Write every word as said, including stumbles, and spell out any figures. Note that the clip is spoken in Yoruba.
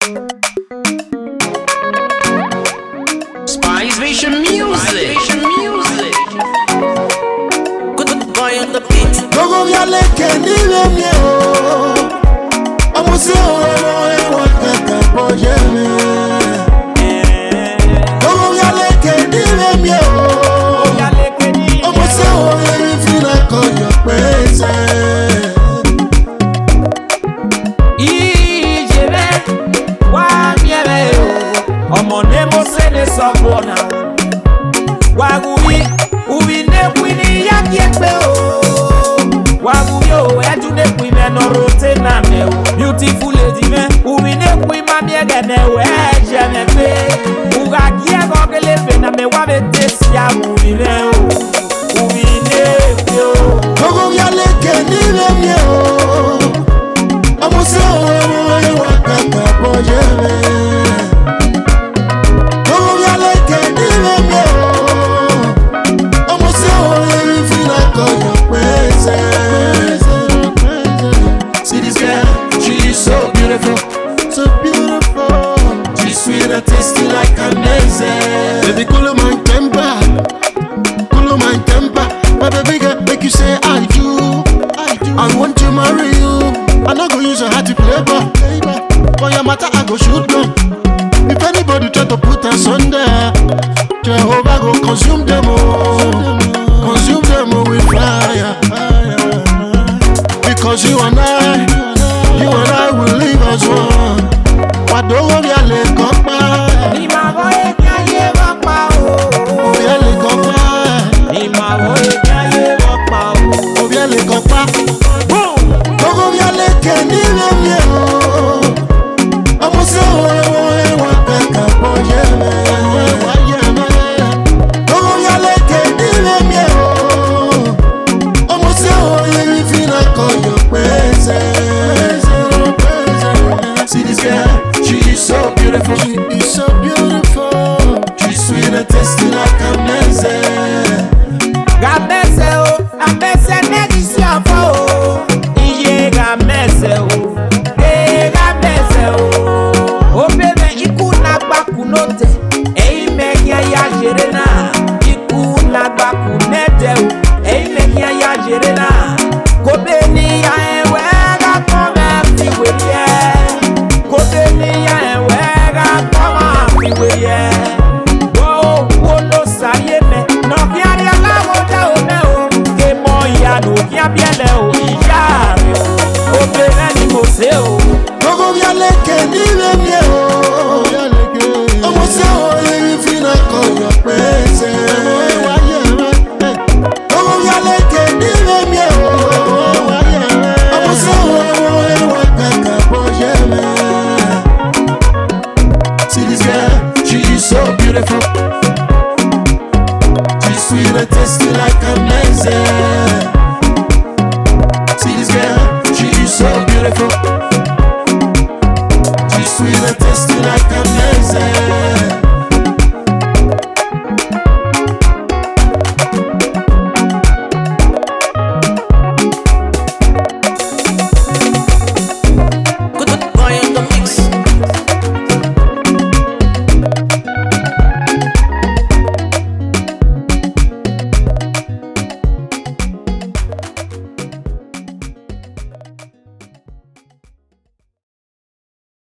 Spice Vision Music. Good boy on the beat. Gogo viale kendi vemye o. Amuse o e wakaka pojeme. Gogo viale kendi vemye o. Amuse o e fina koyo pese. Ijebe wa miebe o. Omo ne mo se ne sobona. Wa gubi ubi ne kwini ya kiekpe o. Wa gubi o eju ne kwi me no rote na me o. Beautiful lady me ubi ne kwi ma mi ege ne we je me pe. Uga gie go gele pe na me wa be tesia ubi me o. Ubi ne kwi o. Gogo viale kendi vemye o. Amuse o e wakaka pojeme. Gogo viale kendi vemye o. Amuse o e fina koyo pese. See this girl, she is so beautiful, so beautiful. She's sweet and tasty like amazing. Baby, cool my temper, cool my temper. My baby girl, make you say I do, I do. I want to marry you. I'm not gonna use your heart to play ball. For your matter, I go shoot gun. If anybody try to put us under, Jehovah go consume them all, consume them all with fire. Because you and I, you and I will live as one. What do we are like Ni ma wo e kan ye wa pa o. We are like up. Ni ma wo e kan ye wa pa o. We are like up. Gogo we are like kendi vemye o. Amuse o e wakaka pojeme. Gogo we are like kendi vemye o. Amuse o e fina koyo pese. See this girl, she is so beautiful. She is so beautiful. She's sweet and tasty like amazing. Gamese o, amese ne disi afo o. Iye gamese o, eh gamese o. O bebe iku na gbaku note, eyi meki ya jere na. Iku na gbaku nete o, eyi meki ya jere na. Kobe ni ya ewe ga kome fiwe ye. Kobe ni ya ewe ga kome fiwe ye. Wo wo no saye me, no kiari alawo da o me o. Ke mo ya no kia biele o iya re o. O bebe ni mo se o. Gogo viale kendi vemye o.